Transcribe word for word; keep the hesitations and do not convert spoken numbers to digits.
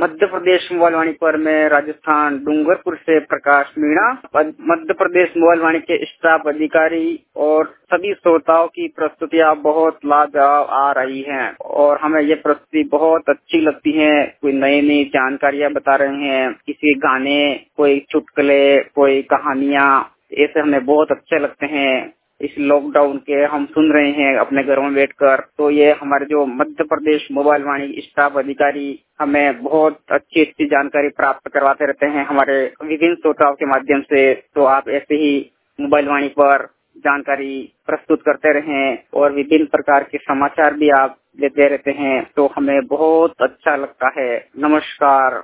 Madhya Pradesh mobile वाणी पर मैं राजस्थान डूंगरपुर से प्रकाश मीणा मध्य प्रदेश मोबाइल वाणी के स्टाफ अधिकारी और सभी श्रोताओं की प्रस्तुतियाँ बहुत लाजवाब आ रही हैं और हमें ये प्रस्तुति बहुत अच्छी लगती है। कोई नई नई जानकारियाँ बता रहे हैं, किसी गाने, कोई चुटकुले, कोई कहानियाँ, ऐसे हमें बहुत अच्छे लगते हैं। इस लॉकडाउन के हम सुन रहे हैं अपने घरों में बैठकर, तो ये हमारे जो मध्य प्रदेश मोबाइल वाणी स्टाफ अधिकारी हमें बहुत अच्छी अच्छी जानकारी प्राप्त करवाते रहते हैं हमारे विभिन्न श्रोताओं के माध्यम से। तो आप ऐसे ही मोबाइल वाणी पर जानकारी प्रस्तुत करते रहें और विभिन्न प्रकार के समाचार भी आप देते रहते हैं, तो हमें बहुत अच्छा लगता है। नमस्कार।